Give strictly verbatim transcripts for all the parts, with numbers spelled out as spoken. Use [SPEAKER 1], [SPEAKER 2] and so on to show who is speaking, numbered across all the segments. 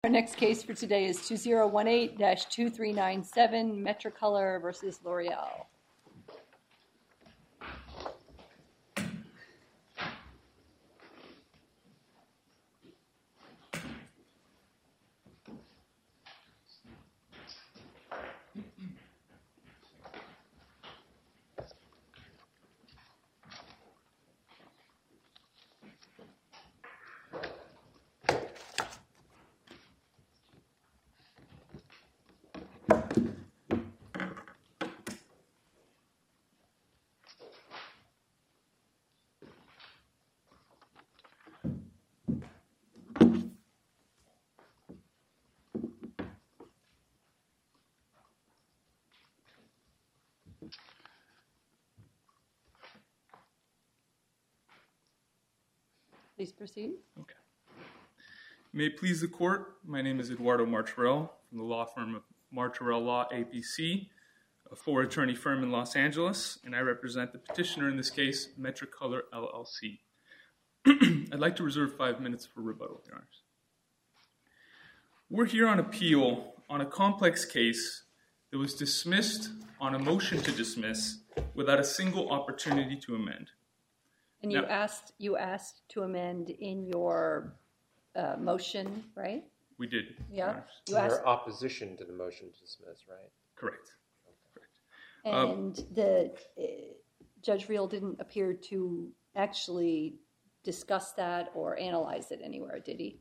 [SPEAKER 1] Our next case for today is two zero one eight dash two three nine seven Metricolor versus L'Oreal. Please proceed.
[SPEAKER 2] Okay. May it please the court, my name is Eduardo Martorell from the law firm of Martorell Law A P C, a four-attorney firm in Los Angeles, and I represent the petitioner in this case, Metricolor L L C. I'd like to reserve five minutes for rebuttal, Your Honors. We're here on appeal on a complex case that was dismissed on a motion to dismiss without a single opportunity to amend.
[SPEAKER 1] And you
[SPEAKER 2] Now,
[SPEAKER 1] asked you asked to amend in your uh, motion, right?
[SPEAKER 2] We did.
[SPEAKER 1] Yeah.
[SPEAKER 2] Your Honors.
[SPEAKER 1] You asked,
[SPEAKER 3] Your opposition to the motion to dismiss, right?
[SPEAKER 2] Correct. Correct.
[SPEAKER 1] and
[SPEAKER 2] Um,
[SPEAKER 1] the uh, Judge Reel didn't appear to actually discuss that or analyze it anywhere, did he?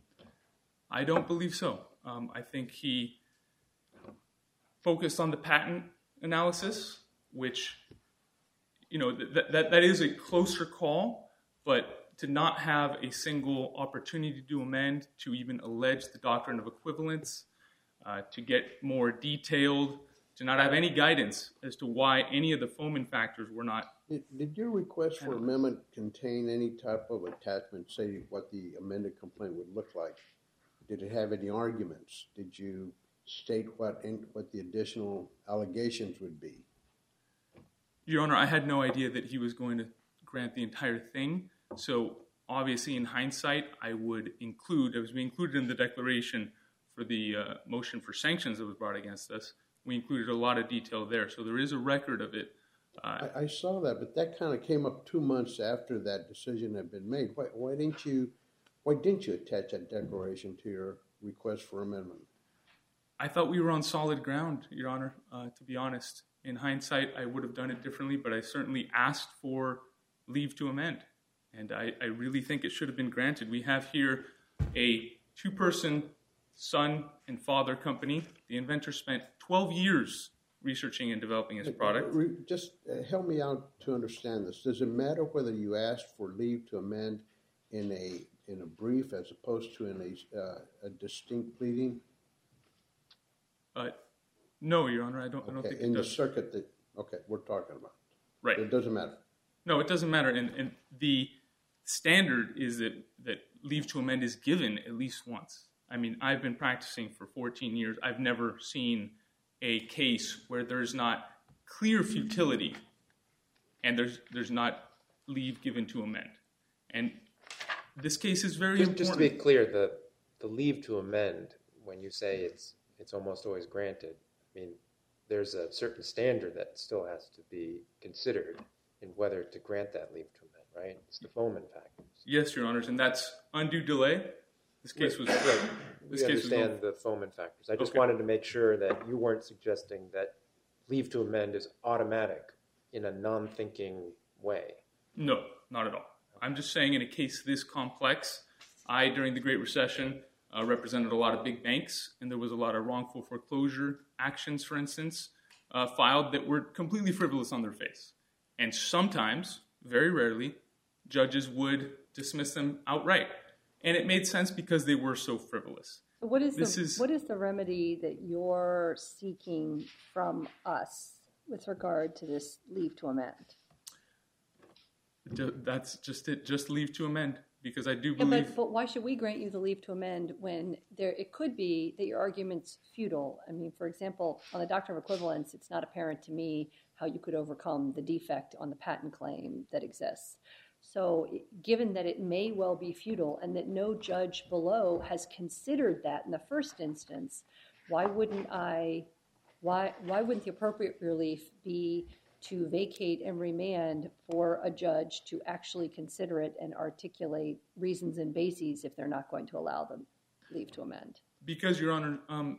[SPEAKER 2] I don't believe so. Um, I think he focused on the patent analysis, which, you know, th- that that is a closer call, but to not have a single opportunity to amend, to even allege the doctrine of equivalence, uh, to get more detailed, to not have any guidance as to why any of the Fomin factors were not.
[SPEAKER 4] Did, did your request for amendment contain any type of attachment, say what the amended complaint would look like? Did it have any arguments? Did you state what in, what the additional allegations would be?
[SPEAKER 2] Your Honor, I had no idea that he was going to grant the entire thing. So obviously, in hindsight, I would include, it was being included in the declaration for the uh, motion for sanctions that was brought against us. We included a lot of detail there. So there is a record of it. Uh,
[SPEAKER 4] I, I saw that, but that kind of came up two months after that decision had been made. Why, why didn't you, why didn't you attach that declaration to your request for amendment?
[SPEAKER 2] I thought we were on solid ground, Your Honor, uh, to be honest. In hindsight, I would have done it differently, but I certainly asked for leave to amend. And I, I really think it should have been granted. We have here a two-person son and father company. The inventor spent twelve years researching and developing his product.
[SPEAKER 4] Just uh, help me out to understand this. Does it matter whether you asked for leave to amend in a in a brief as opposed to in a, uh, a distinct pleading?
[SPEAKER 2] Uh, no, Your Honor, I don't, I don't
[SPEAKER 4] Okay,
[SPEAKER 2] think
[SPEAKER 4] in
[SPEAKER 2] it
[SPEAKER 4] the
[SPEAKER 2] does.
[SPEAKER 4] circuit that, okay, we're talking about.
[SPEAKER 2] Right.
[SPEAKER 4] It doesn't matter.
[SPEAKER 2] No, it doesn't matter. And, and the standard is that, that leave to amend is given at least once. I mean, I've been practicing for fourteen years. I've never seen a case where there's not clear futility and there's there's not leave given to amend. And this case is very
[SPEAKER 3] Just,
[SPEAKER 2] important.
[SPEAKER 3] just to be clear, the, the leave to amend, when you say it's it's almost always granted, I mean, there's a certain standard that still has to be considered in whether to grant that leave to amend, right? It's the Fomin factors.
[SPEAKER 2] Yes, Your Honors, and that's undue delay. This case was right. This
[SPEAKER 3] We
[SPEAKER 2] case was
[SPEAKER 3] understand the Fomin factors. I just
[SPEAKER 2] Okay.
[SPEAKER 3] wanted to make sure that you weren't suggesting that leave to amend is automatic in a non-thinking way.
[SPEAKER 2] No, not at all. I'm just saying in a case this complex, I, during the Great Recession, uh, represented a lot of big banks, and there was a lot of wrongful foreclosure actions, for instance, uh, filed that were completely frivolous on their face. And sometimes, very rarely, judges would dismiss them outright. And it made sense because they were so frivolous.
[SPEAKER 1] So what is
[SPEAKER 2] This
[SPEAKER 1] the
[SPEAKER 2] is-
[SPEAKER 1] what is the remedy that you're seeking from us with regard to this leave to amend?
[SPEAKER 2] D- That's just it. Just leave to amend, because I do
[SPEAKER 1] Yeah,
[SPEAKER 2] believe...
[SPEAKER 1] but, but why should we grant you the leave to amend when there it could be that your argument's futile? I mean, for example, on the doctrine of equivalence, it's not apparent to me how you could overcome the defect on the patent claim that exists. So given that it may well be futile and that no judge below has considered that in the first instance, why wouldn't I, why, why wouldn't the appropriate relief be to vacate and remand for a judge to actually consider it and articulate reasons and bases if they're not going to allow them leave to amend?
[SPEAKER 2] Because, Your Honor, um,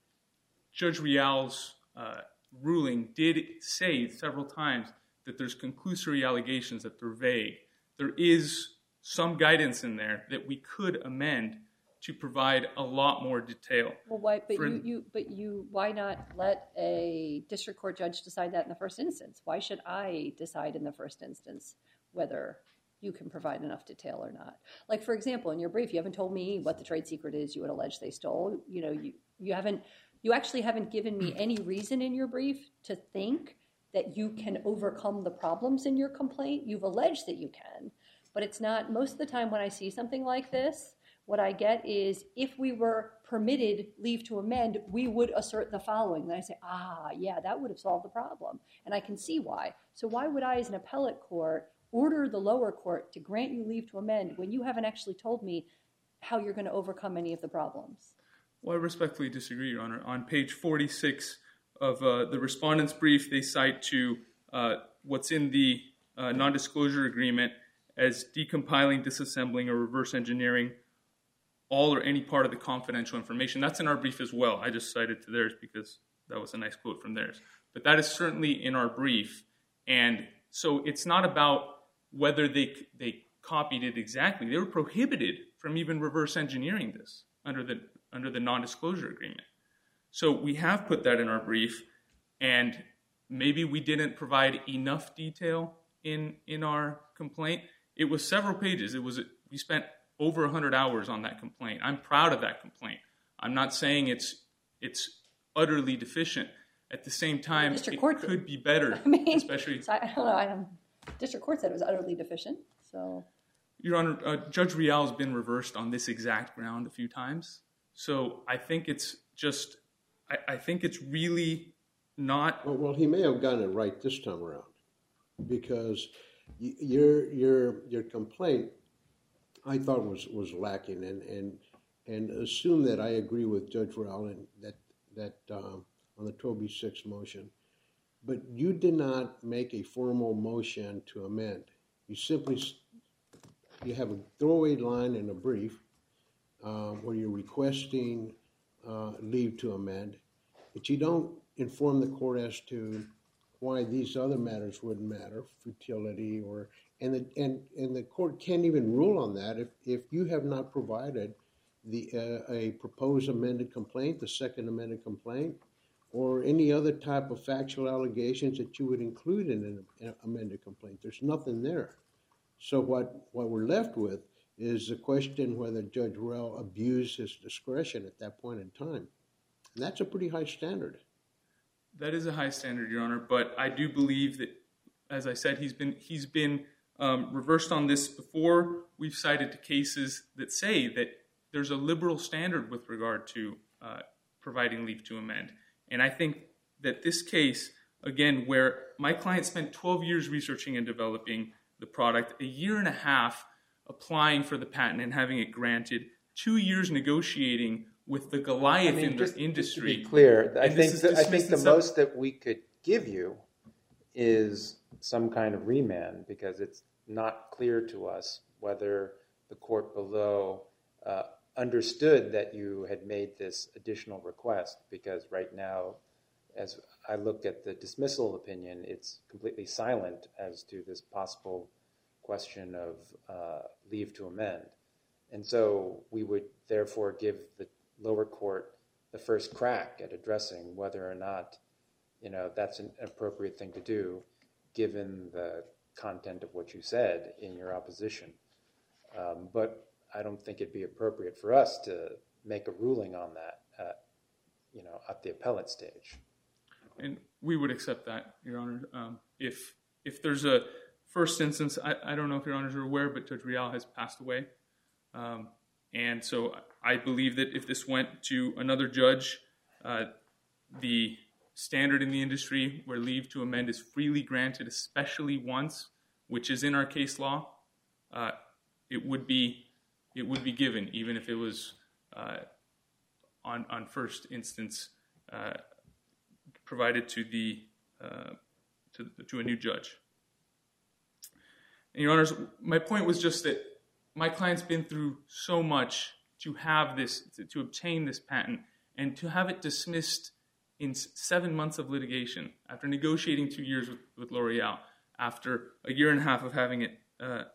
[SPEAKER 2] Judge Real's uh, ruling did say several times that there's conclusory allegations, that they're vague. There is some guidance in there that we could amend to provide a lot more detail.
[SPEAKER 1] Well, why? But
[SPEAKER 2] For,
[SPEAKER 1] you, you, but you, why not let a district court judge decide that in the first instance? Why should I decide in the first instance whether you can provide enough detail or not? Like, for example, in your brief, you haven't told me what the trade secret is you would allege they stole. You know, you, you haven't, you actually haven't given me any reason in your brief to think that you can overcome the problems in your complaint. You've alleged that you can, but it's not, most of the time when I see something like this, what I get is, if we were permitted leave to amend, we would assert the following. Then I say, ah, yeah, that would have solved the problem. And I can see why. So why would I, as an appellate court, order the lower court to grant you leave to amend when you haven't actually told me how you're going to overcome any of the problems?
[SPEAKER 2] Well, I respectfully disagree, Your Honor. On page forty-six of uh, the respondent's brief, they cite to uh, what's in the uh, non-disclosure agreement as decompiling, disassembling, or reverse engineering all or any part of the confidential information. That's in our brief as well. I just cited to theirs because that was a nice quote from theirs. But that is certainly in our brief. And so it's not about whether they they copied it exactly. They were prohibited from even reverse engineering this under the under the non-disclosure agreement. So we have put that in our brief, and maybe we didn't provide enough detail in in our complaint. It was several pages. It was we spent over one hundred hours on that complaint. I'm proud of that complaint. I'm not saying it's it's utterly deficient. At the same time, it could did. be better.
[SPEAKER 1] I mean,
[SPEAKER 2] especially.
[SPEAKER 1] So I don't know. I don't, district court said it was utterly deficient. So,
[SPEAKER 2] Your Honor, uh, Judge Real has been reversed on this exact ground a few times. So I think it's just, I, I think it's really not.
[SPEAKER 4] Well, well, he may have gotten it right this time around, because y- your your your complaint, I thought was was lacking, and and and assume that I agree with Judge Real and that that um, on the twelve B six motion, but you did not make a formal motion to amend. You simply you have a throwaway line in a brief uh, where you're requesting uh, leave to amend, but you don't inform the court as to why these other matters wouldn't matter, futility, or and the and, and the court can't even rule on that if, if you have not provided the uh, a proposed amended complaint, the second amended complaint, or any other type of factual allegations that you would include in an, an amended complaint. There's nothing there. So what, what we're left with is the question whether Judge Real abused his discretion at that point in time. And that's a pretty high standard.
[SPEAKER 2] That is a high standard, Your Honor, but I do believe that, as I said, he's been he's been um, reversed on this before. We've cited to cases that say that there's a liberal standard with regard to uh, providing leave to amend. And I think that this case, again, where my client spent twelve years researching and developing the product, a year and a half applying for the patent and having it granted, two years negotiating with the Goliath
[SPEAKER 3] I mean,
[SPEAKER 2] in
[SPEAKER 3] just,
[SPEAKER 2] the industry.
[SPEAKER 3] Just to be clear, I think, the, I think the
[SPEAKER 2] some...
[SPEAKER 3] most that we could give you is some kind of remand, because it's not clear to us whether the court below uh, understood that you had made this additional request, because right now, as I look at the dismissal opinion, it's completely silent as to this possible question of uh, leave to amend. And so we would therefore give the lower court the first crack at addressing whether or not, you know, that's an appropriate thing to do, given the content of what you said in your opposition. Um, but I don't think it'd be appropriate for us to make a ruling on that, at, you know, at the appellate stage.
[SPEAKER 2] And we would accept that, Your Honor. Um, if if there's a first instance, I, I don't know if Your Honors are aware, but Judge Real has passed away. Um, and so I believe that if this went to another judge, uh, the standard in the industry where leave to amend is freely granted, especially once, which is in our case law, uh, it would be it would be given, even if it was uh, on on first instance uh, provided to the uh, to to a new judge. And Your Honors, my point was just that my client's been through so much to have this, to, to obtain this patent, and to have it dismissed in seven months of litigation, after negotiating two years with, with L'Oreal, after a year and a half of having it, uh,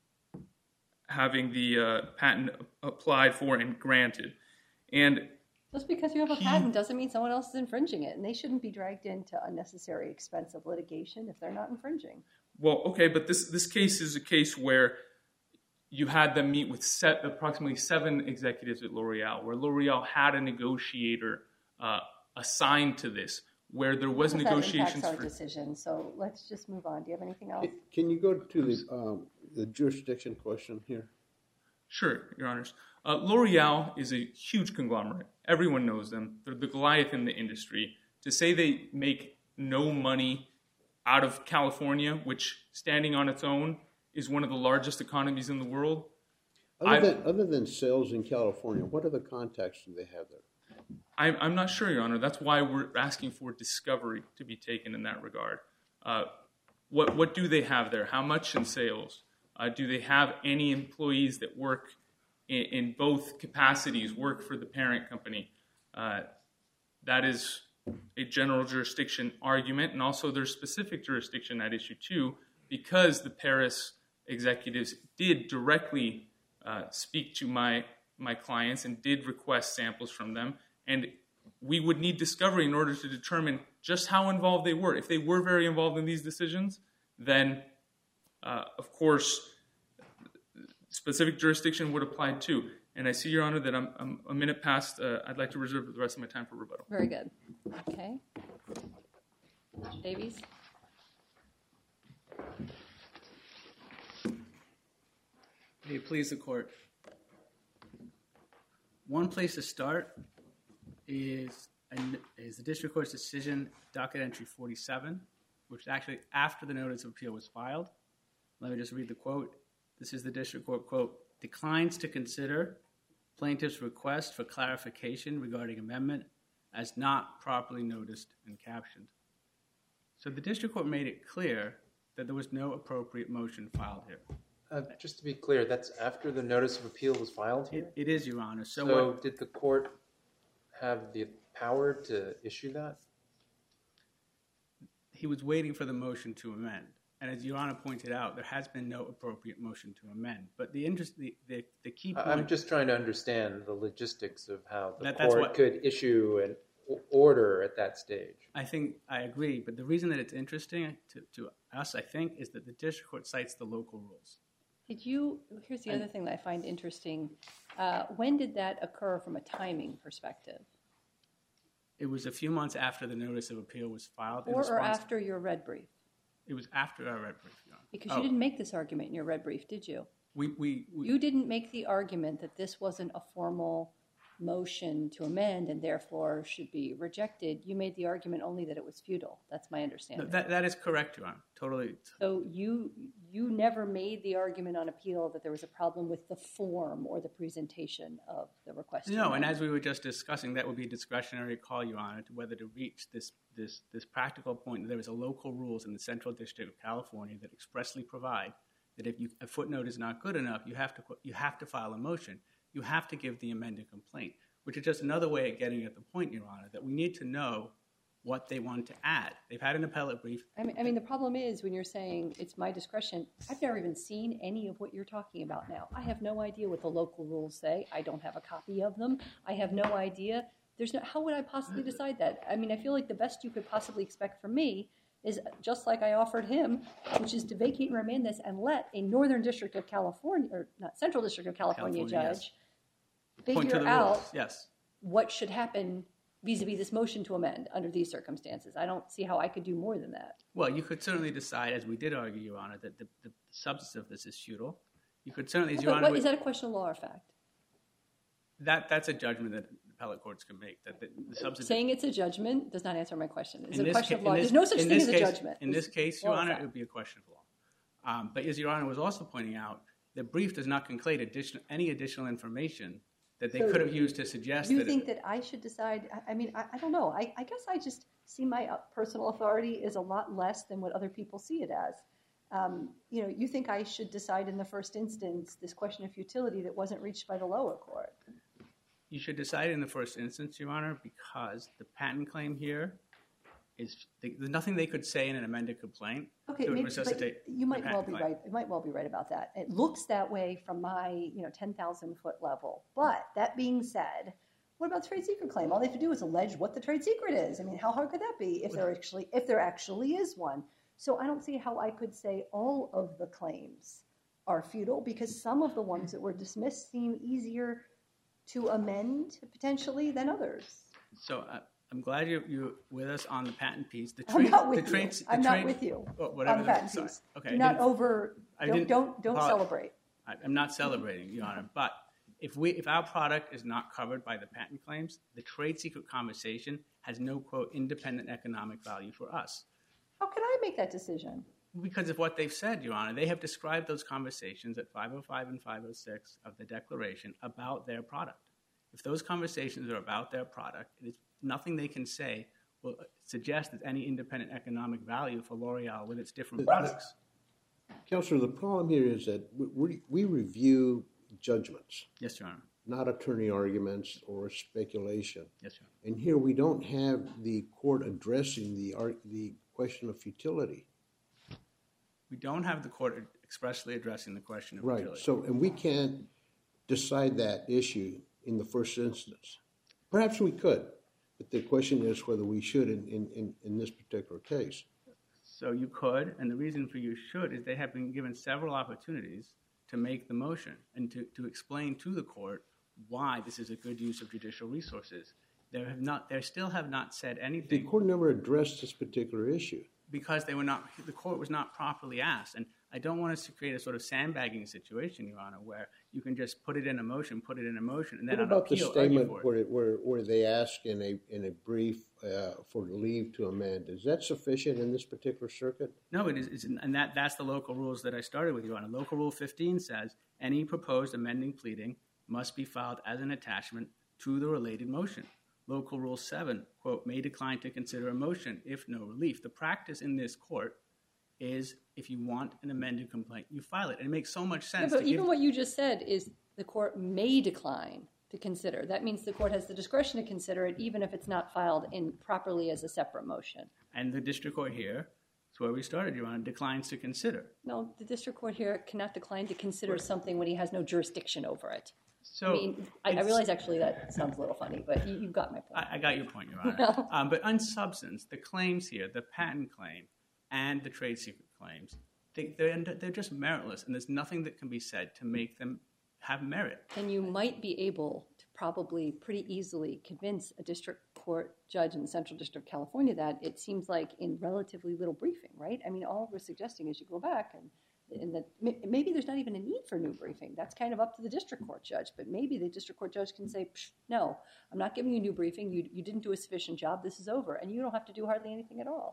[SPEAKER 2] having the uh, patent applied for and granted. And
[SPEAKER 1] just because you have a
[SPEAKER 2] he,
[SPEAKER 1] patent doesn't mean someone else is infringing it, and they shouldn't be dragged into unnecessary expense of litigation if they're not infringing.
[SPEAKER 2] Well, okay, but this, this case is a case where you had them meet with set, approximately seven executives at L'Oreal, where L'Oreal had a negotiator uh, assigned to this, where there was
[SPEAKER 1] That
[SPEAKER 2] negotiations
[SPEAKER 1] impacts our
[SPEAKER 2] for...
[SPEAKER 1] decision, so let's just move on. Do you have anything else?
[SPEAKER 4] Can you go to the, um, the jurisdiction question here?
[SPEAKER 2] Sure, Your Honors. Uh, L'Oreal is a huge conglomerate. Everyone knows them. They're the Goliath in the industry. To say they make no money out of California, which, standing on its own, is one of the largest economies in the world.
[SPEAKER 4] Other than, other than sales in California, what other contacts do they have there?
[SPEAKER 2] I'm, I'm not sure, Your Honor. That's why we're asking for discovery to be taken in that regard. Uh, what, what do they have there? How much in sales? Uh, do they have any employees that work in, in both capacities, work for the parent company? Uh, that is a general jurisdiction argument, and also there's specific jurisdiction at issue too, because the Paris executives did directly uh, speak to my my clients and did request samples from them, and we would need discovery in order to determine just how involved they were. If they were very involved in these decisions, then uh, of course specific jurisdiction would apply too. And I see, Your Honor, that I'm, I'm a minute past. Uh, I'd like to reserve the rest of my time for rebuttal.
[SPEAKER 1] Very good. Okay. Mister Davies?
[SPEAKER 5] May it please the Court. One place to start is, is the District Court's decision, docket entry forty-seven, which is actually after the notice of appeal was filed. Let me just read the quote. This is the District Court, quote, declines to consider plaintiff's request for clarification regarding amendment as not properly noticed and captioned. So the District Court made it clear that there was no appropriate motion filed here.
[SPEAKER 3] Uh, just to be clear, that's after the notice of appeal was filed here?
[SPEAKER 5] It, it is, Your Honor. So,
[SPEAKER 3] so
[SPEAKER 5] what,
[SPEAKER 3] did the court have the power to issue that?
[SPEAKER 5] He was waiting for the motion to amend. And as Your Honor pointed out, there has been no appropriate motion to amend. But the interest, the, the, the key point...
[SPEAKER 3] I'm just trying to understand the logistics of how the
[SPEAKER 5] that,
[SPEAKER 3] court
[SPEAKER 5] what,
[SPEAKER 3] could issue an order at that stage.
[SPEAKER 5] I think I agree. But the reason that it's interesting to, to us, I think, is that the District Court cites the local rules.
[SPEAKER 1] Did you, here's the other thing that I find interesting. Uh, when did that occur from a timing perspective?
[SPEAKER 5] It was a few months after the notice of appeal was filed.
[SPEAKER 1] Or, or after your red brief?
[SPEAKER 5] It was after our red brief, Your Honor.
[SPEAKER 1] Because
[SPEAKER 5] oh.
[SPEAKER 1] you didn't make this argument in your red brief, did you?
[SPEAKER 5] We, we, we,
[SPEAKER 1] you didn't make the argument that this wasn't a formal motion to amend and therefore should be rejected. You made the argument only that it was futile. That's my understanding.
[SPEAKER 5] No, that, that is correct, Your Honor. Totally.
[SPEAKER 1] So you you never made the argument on appeal that there was a problem with the form or the presentation of the request.
[SPEAKER 5] No, and as we were just discussing, that would be a discretionary call, Your Honor, to whether to reach this this this practical point that there is a local rules in the Central District of California that expressly provide that if you, a footnote is not good enough, you have to you have to file a motion. You have to give the amended complaint, which is just another way of getting at the point, Your Honor, that we need to know what they want to add. They've had an appellate brief.
[SPEAKER 1] I mean, I mean, the problem is when you're saying it's my discretion, I've never even seen any of what you're talking about now. I have no idea what the local rules say. I don't have a copy of them. I have no idea. There's no, how would I possibly decide that? I mean, I feel like the best you could possibly expect from me is just like I offered him, which is to vacate and remand this and let a Northern District of California, or not Central District of California,
[SPEAKER 5] California
[SPEAKER 1] judge
[SPEAKER 5] yes. Point
[SPEAKER 1] figure
[SPEAKER 5] to the
[SPEAKER 1] out
[SPEAKER 5] rules. Yes.
[SPEAKER 1] what should happen vis-a-vis this motion to amend under these circumstances. I don't see how I could do more than that.
[SPEAKER 5] Well, you could certainly decide, as we did argue, Your Honor, that the, the substance of this is futile. You could certainly, as Your Honor...
[SPEAKER 1] What,
[SPEAKER 5] would,
[SPEAKER 1] is that a question of law or fact?
[SPEAKER 5] That That's a judgment that appellate courts can make. That the, the substance
[SPEAKER 1] Saying it's a judgment does not answer my question. It's
[SPEAKER 5] in
[SPEAKER 1] a
[SPEAKER 5] this
[SPEAKER 1] question
[SPEAKER 5] ca-
[SPEAKER 1] of law.
[SPEAKER 5] this,
[SPEAKER 1] There's no such thing as a
[SPEAKER 5] case,
[SPEAKER 1] judgment.
[SPEAKER 5] In this case,
[SPEAKER 1] Law
[SPEAKER 5] Your
[SPEAKER 1] or
[SPEAKER 5] Honor,
[SPEAKER 1] fact.
[SPEAKER 5] it would be a question of law. Um, but as Your Honor was also pointing out, the brief does not conclude additional, any additional information that they
[SPEAKER 1] So
[SPEAKER 5] could have used to suggest
[SPEAKER 1] Do you
[SPEAKER 5] that
[SPEAKER 1] think
[SPEAKER 5] it,
[SPEAKER 1] that I should decide? I, I mean, I, I don't know. I, I guess I just see my uh, personal authority is a lot less than what other people see it as. Um, you know, you think I should decide in the first instance this question of futility that wasn't reached by the lower court?
[SPEAKER 5] you should decide in the first instance, Your Honor, because the patent claim here is there's nothing they could say in an amended complaint
[SPEAKER 1] Okay,
[SPEAKER 5] to
[SPEAKER 1] maybe,
[SPEAKER 5] resuscitate
[SPEAKER 1] but you might
[SPEAKER 5] the
[SPEAKER 1] well
[SPEAKER 5] patent
[SPEAKER 1] be
[SPEAKER 5] claim.
[SPEAKER 1] right. You might well be right about that. It looks that way from my, you know, ten thousand foot level. But that being said, what about the trade secret claim? All they have to do is allege what the trade secret is. I mean, how hard could that be if there actually if there actually is one? So I don't see how I could say all of the claims are futile because some of the ones that were dismissed seem easier to amend potentially than others.
[SPEAKER 5] So uh, I'm glad you're, you're with us on the patent piece. The
[SPEAKER 1] I'm
[SPEAKER 5] trade,
[SPEAKER 1] not with
[SPEAKER 5] the trade,
[SPEAKER 1] you.
[SPEAKER 5] the
[SPEAKER 1] I'm
[SPEAKER 5] trade,
[SPEAKER 1] not with you
[SPEAKER 5] oh, whatever
[SPEAKER 1] on
[SPEAKER 5] the-
[SPEAKER 1] patent
[SPEAKER 5] sorry.
[SPEAKER 1] piece.
[SPEAKER 5] Okay,
[SPEAKER 1] Do
[SPEAKER 5] I
[SPEAKER 1] not
[SPEAKER 5] didn't-
[SPEAKER 1] over.
[SPEAKER 5] I
[SPEAKER 1] Don't
[SPEAKER 5] didn't
[SPEAKER 1] don't, don't
[SPEAKER 5] apologize.
[SPEAKER 1] celebrate.
[SPEAKER 5] I, I'm not celebrating, Your Honor, but if we if our product is not covered by the patent claims, the trade secret conversation has no, quote, independent economic value for us.
[SPEAKER 1] How can I make that decision?
[SPEAKER 5] Because of what they've said, Your Honor. They have described those conversations at five oh five and five oh six of the Declaration about their product. If those conversations are about their product, there's nothing they can say will suggest there's any independent economic value for L'Oreal with its different products.
[SPEAKER 4] Counselor, the problem here is that we, we, we review judgments,
[SPEAKER 5] Yes, Your Honor.
[SPEAKER 4] not attorney arguments or speculation.
[SPEAKER 5] Yes, Your Honor.
[SPEAKER 4] And here we don't have the court addressing the ar- the question of futility.
[SPEAKER 5] We don't have the court expressly addressing the question of
[SPEAKER 4] Right.
[SPEAKER 5] utility.
[SPEAKER 4] So, and we can't decide that issue in the first instance. Perhaps we could, but the question is whether we should in, in, in, in this particular case.
[SPEAKER 5] So you could, and the reason for you should is they have been given several opportunities to make the motion and to, to explain to the court why this is a good use of judicial resources. They have not. They still have not said
[SPEAKER 4] The
[SPEAKER 5] anything
[SPEAKER 4] court never addressed this particular issue.
[SPEAKER 5] because they were not. The court was not properly asked, and I don't want us to create a sort of sandbagging situation, Your Honor, where you can just put it in a motion, put it in a motion, and then
[SPEAKER 4] What
[SPEAKER 5] on
[SPEAKER 4] about the
[SPEAKER 5] appeal argue
[SPEAKER 4] statement
[SPEAKER 5] for it.
[SPEAKER 4] where, it, where where they ask in a in a brief uh, for leave to amend? Is that sufficient in this particular circuit?
[SPEAKER 5] No, it is, it's, and that, that's the local rules that I started with you on. Local Rule fifteen says any proposed amending pleading must be filed as an attachment to the related motion. Local Rule seven, quote, may decline to consider a motion if no relief. The practice in this court is if you want an amended complaint, you file it. And it makes so much
[SPEAKER 1] Yeah,
[SPEAKER 5] sense.
[SPEAKER 1] but
[SPEAKER 5] to
[SPEAKER 1] even
[SPEAKER 5] give,
[SPEAKER 1] what you just said is the court may decline to consider. That means the court has the discretion to consider it even if it's not filed in properly as a separate motion.
[SPEAKER 5] and the district court here, that's where we started, Your Honor, declines to consider.
[SPEAKER 1] No, the district court here cannot decline to consider something when he has no jurisdiction over it.
[SPEAKER 5] So
[SPEAKER 1] I mean, I, I
[SPEAKER 5] it's-
[SPEAKER 1] realize actually that sounds a little funny, but you, you've got my point.
[SPEAKER 5] I, I got your point, Your Honor.
[SPEAKER 1] No.
[SPEAKER 5] um, but on substance, the claims here, the patent claim and the trade secret claims, they, they're, they're just meritless, and there's nothing that can be said to make them have merit.
[SPEAKER 1] And you might be able to probably pretty easily convince a district court judge in the Central District of California that it seems like in relatively little briefing, right? I mean, all we're suggesting is you go back and and that maybe there's not even a need for new briefing. That's kind of up to the district court judge. But maybe the district court judge can say, no, I'm not giving you a new briefing. You, you didn't do a sufficient job. This is over. And you don't have to do hardly anything at all.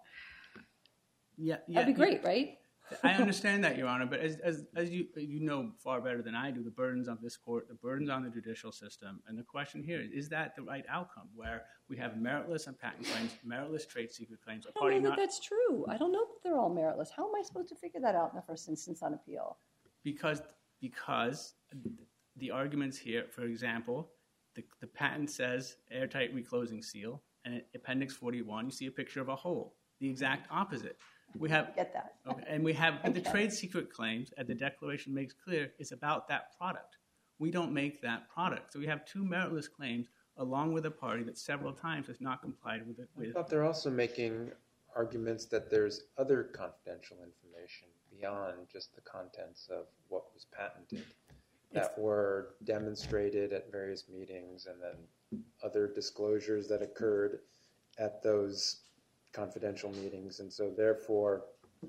[SPEAKER 5] Yeah, yeah,
[SPEAKER 1] That'd be great, right?
[SPEAKER 5] I understand that, Your Honor, but as, as, as you, you know far better than I do, the burdens on this court, the burdens on the judicial system, and the question here is, is that the right outcome where we have meritless and patent claims, meritless trade secret claims, a
[SPEAKER 1] I
[SPEAKER 5] party
[SPEAKER 1] don't know
[SPEAKER 5] not
[SPEAKER 1] that that's true. I don't know that they're all meritless. How am I supposed to figure that out in the first instance on appeal?
[SPEAKER 5] because because the arguments here, for example, the, the patent says airtight reclosing seal, and in Appendix forty-one, you see a picture of a hole, the exact opposite. We have
[SPEAKER 1] Get that.
[SPEAKER 5] Okay, and we have the
[SPEAKER 1] Okay.
[SPEAKER 5] trade secret claims, as the declaration makes clear, is about that product. We don't make that product. So we have two meritless claims along with a party that several times has not complied with it.
[SPEAKER 3] I
[SPEAKER 5] With.
[SPEAKER 3] thought they're also making arguments that there's other confidential information beyond just the contents of what was patented that were demonstrated at various meetings and then other disclosures that occurred at those confidential meetings. And so therefore,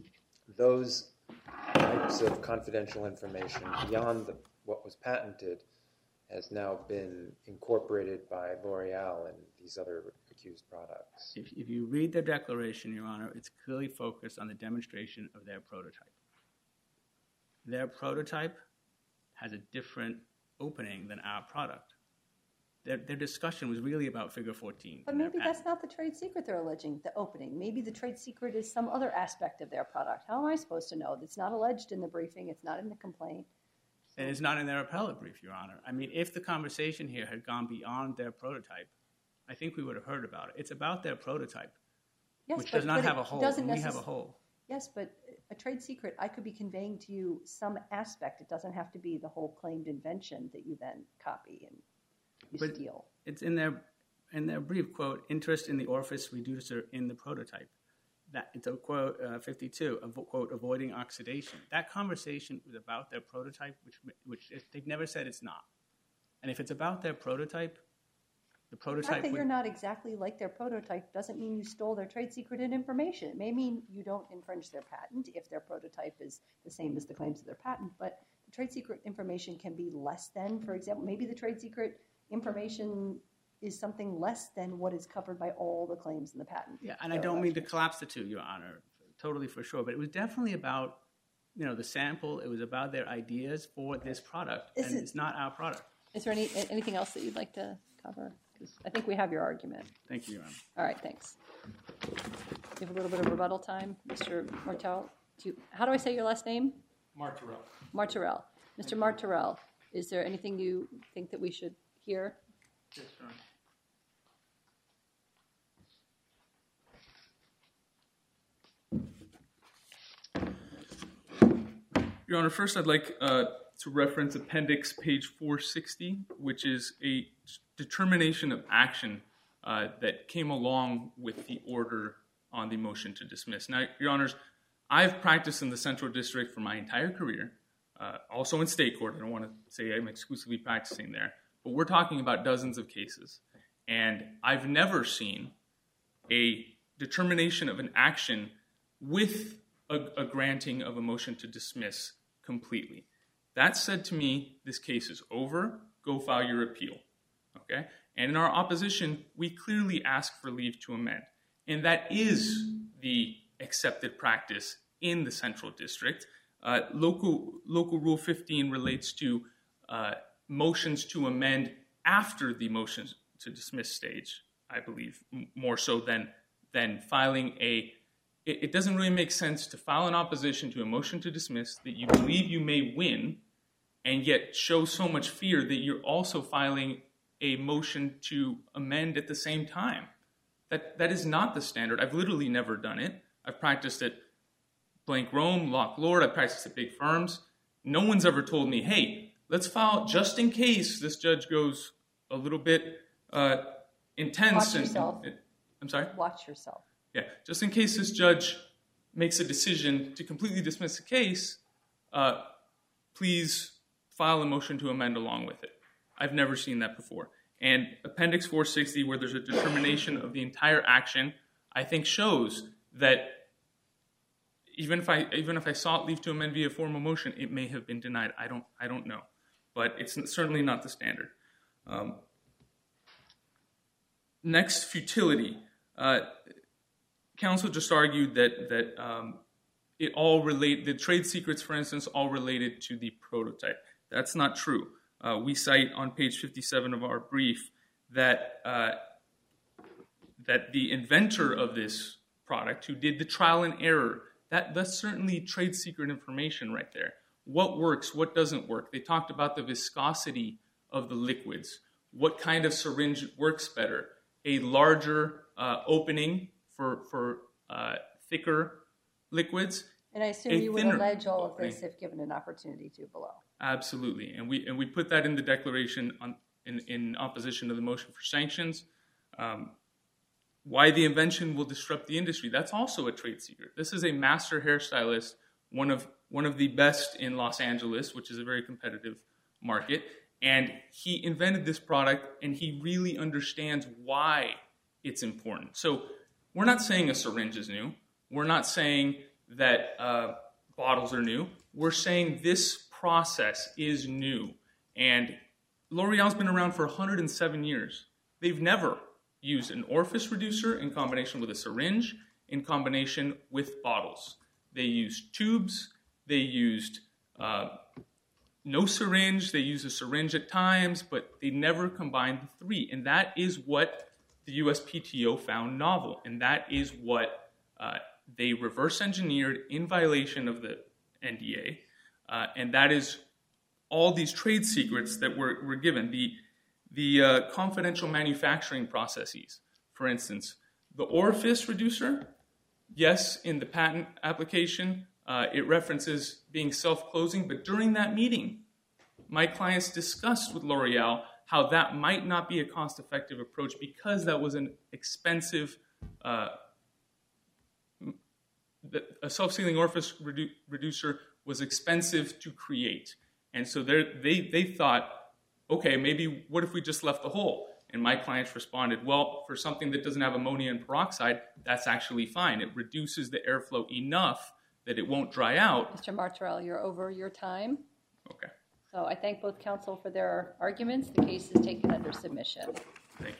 [SPEAKER 3] those types of confidential information beyond the, what was patented has now been incorporated by L'Oreal and these other accused products.
[SPEAKER 5] If, if you read the declaration, Your Honor, it's clearly focused on the demonstration of their prototype. Their prototype has a different opening than our product. Their, their discussion was really about figure fourteen.
[SPEAKER 1] But maybe that's not the trade secret they're alleging, the opening. Maybe the trade secret is some other aspect of their product. How am I supposed to know? It's not alleged in the briefing. It's not in the complaint. So.
[SPEAKER 5] And it's not in their appellate brief, Your Honor. I mean, if the conversation here had gone beyond their prototype, I think we would have heard about it. It's about their prototype,
[SPEAKER 1] yes,
[SPEAKER 5] which
[SPEAKER 1] but,
[SPEAKER 5] does not
[SPEAKER 1] but
[SPEAKER 5] have
[SPEAKER 1] it
[SPEAKER 5] a hole.
[SPEAKER 1] Doesn't
[SPEAKER 5] we
[SPEAKER 1] necess-
[SPEAKER 5] have a hole.
[SPEAKER 1] Yes, but a trade secret, I could be conveying to you some aspect. It doesn't have to be the whole claimed invention that you then copy and you
[SPEAKER 5] but
[SPEAKER 1] steal.
[SPEAKER 5] It's in their in their brief quote, interest in the orifice reducer in the prototype. That it's a quote uh, fifty-two, a quote, avoiding oxidation. That conversation was about their prototype, which which they've never said it's not. And if it's about their prototype, the prototype.
[SPEAKER 1] The fact that
[SPEAKER 5] would,
[SPEAKER 1] you're not exactly like their prototype doesn't mean you stole their trade secret and information. It may mean you don't infringe their patent if their prototype is the same as the claims of their patent, but the trade secret information can be less than, for example, maybe the trade secret information is something less than what is covered by all the claims in the patent.
[SPEAKER 5] Yeah, and I don't mean to collapse the two, Your Honor, totally for sure, but it was definitely about, you know, the sample. It was about their ideas for this product,
[SPEAKER 1] Is
[SPEAKER 5] and
[SPEAKER 1] it,
[SPEAKER 5] it's not our product.
[SPEAKER 1] Is there any anything else that you'd like to cover? Because I think we have your argument.
[SPEAKER 5] Thank you, Your Honor.
[SPEAKER 1] All right, thanks. You have a little bit of rebuttal time, Mister Martel. Do you, how do I say your last name?
[SPEAKER 2] Martorell.
[SPEAKER 1] Martorell. Mister Martorell, is there anything you think that we should hear?
[SPEAKER 2] Yes, Your Honor. Your Honor, first I'd like uh, to reference appendix page four sixty, which is a determination of action uh, that came along with the order on the motion to dismiss. Now, Your Honors, I've practiced in the Central District for my entire career, uh, also in state court. I don't want to say I'm exclusively practicing there, but we're talking about dozens of cases. And I've never seen a determination of an action with a, a granting of a motion to dismiss completely. That said to me, this case is over. Go file your appeal. Okay? And in our opposition, we clearly ask for leave to amend. And that is the accepted practice in the Central District. Uh, local, local Rule fifteen relates to uh, motions to amend after the motions to dismiss stage, I believe, m- more so than, than filing a... It, it doesn't really make sense to file an opposition to a motion to dismiss that you believe you may win and yet show so much fear that you're also filing a motion to amend at the same time. That that is not the standard. I've literally never done it. I've practiced at Blank Rome, Lock Lord. I've practiced at big firms. No one's ever told me, hey, let's file just in case this judge goes a little bit uh, intense.
[SPEAKER 1] Watch
[SPEAKER 5] and,
[SPEAKER 1] yourself.
[SPEAKER 5] and I'm sorry?
[SPEAKER 1] Watch yourself.
[SPEAKER 5] Yeah, just in case this judge makes a decision to completely dismiss the case, uh, please file a motion to amend along with it. I've never seen that before. And Appendix four sixty, where there's a determination of the entire action, I think shows that even if I even if I sought leave to amend via formal motion, it may have been denied. I don't I don't know, but it's certainly not the standard. Um, next, futility. Uh, counsel just argued that that um, it all relate the trade secrets, for instance, all related to the prototype. That's not true. Uh, we cite on page fifty-seven of our brief that uh, that the inventor of this product, who did the trial and error, that, that's certainly trade secret information right there. What works, what doesn't work. They talked about the viscosity of the liquids. What kind of syringe works better? A larger uh, opening for, for uh, thicker liquids.
[SPEAKER 1] And I assume
[SPEAKER 5] A
[SPEAKER 1] you would
[SPEAKER 5] thinner
[SPEAKER 1] allege all of
[SPEAKER 5] opening.
[SPEAKER 1] this if given an opportunity to below.
[SPEAKER 5] Absolutely, and we and we put that in the declaration on, in, in opposition to the motion for sanctions. Um, why the invention will disrupt the industry, that's also a trade secret. This is a master hairstylist, one of one of the best in Los Angeles, which is a very competitive market, and he invented this product, and he really understands why it's important. So we're not saying a syringe is new. We're not saying that uh, bottles are new. We're saying this process is new. And L'Oreal's been around for one hundred seven years. They've never used an orifice reducer in combination with a syringe, in combination with bottles. They used tubes. They used uh,
[SPEAKER 2] no syringe. They use a syringe at times, but they never combined the three. And that is what the U S P T O found novel. And that is what uh, they reverse engineered in violation of the N D A. Uh, and that is all these trade secrets that were, were given. The, the uh, confidential manufacturing processes, for instance, the orifice reducer, yes, in the patent application, uh, it references being self-closing, but during that meeting, my clients discussed with L'Oreal how that might not be a cost-effective approach because that was an expensive, uh, a self-sealing orifice redu- reducer was expensive to create. And so they, they thought, okay, maybe what if we just left the hole? And my clients responded, well, for something that doesn't have ammonia and peroxide, that's actually fine. It reduces the airflow enough that it won't dry out.
[SPEAKER 1] Mister Martorell, you're over your time.
[SPEAKER 2] Okay.
[SPEAKER 1] So I thank both counsel for their arguments. The case is taken under submission.